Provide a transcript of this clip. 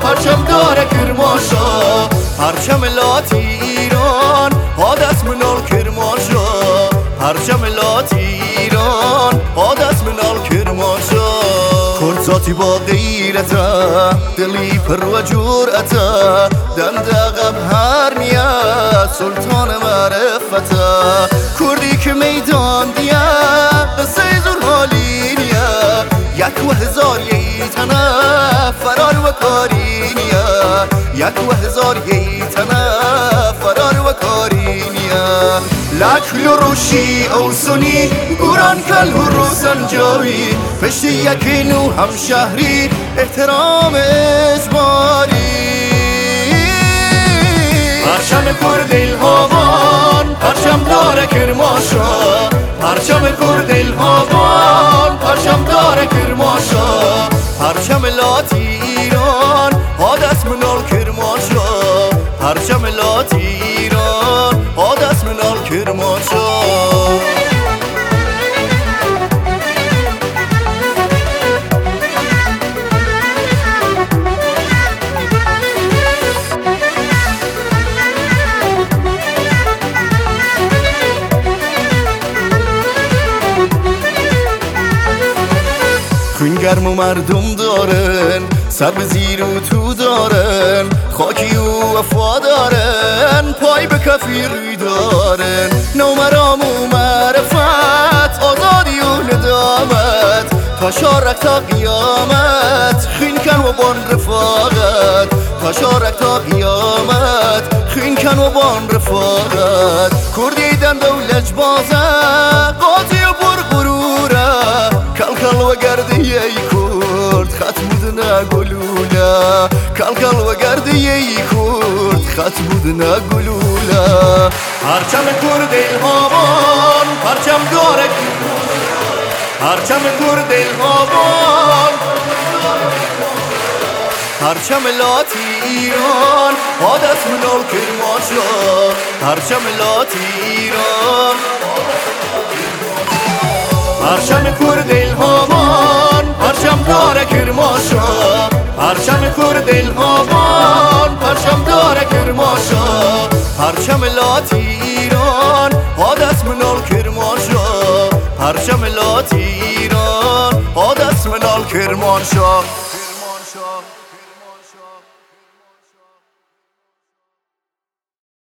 پرچم داره کرماشا پرچم لات ایران هادس منال کرماشا پرچم لات ایران هادس منال کرماشا کرزاتی با غیرتا دلی پر و جرأتا دندقم هر نیا سلطان معرفتا کردی که میدان دیا قصه زور حالی نیا یک و هزار ییتنا فرار و کاری نیا یک و هزار ییتنا فرار و کاری نیا لکل و روشی او سنی گوران کل و روسن جاوی پشت یکی نو هم شهری احترام اجباری پرچم کرد الهوان پرچم داره کرماشا پرچم کرد الهوان پرچم داره کرماشا پرچم لات ایران هادس منال کرماشا پرچم لات ایران هادس منال کرماشا خون گرم و مردم دارن سر به زیر و تو دارن خاکی و وفا دارن پای به کفی روی دارن نومرام و معرفت آزادی و ندامت تا شارک تا قیامت خین کن و بان رفاقت تا شارک تا قیامت خین کن و بان رفاقت کردی دن دولج بازه قاضی و برغروره کل و گرده ای کرد خط بودنا گلولا کل و گرده ای کرد خط بودنا گلولا پرچم کرد الهوان پرچم داره پرچم کرد الهوان پرچم لات ایران هادس منال کرماشا پرچم لات ایران پرچم کرد الهوان پرچم داره کرماشا پرچم کرد الهوان پرچم داره کرماشا پرچم لات ایران هادس منال کرماشا پرچم لات ایران هادس منال کرماشا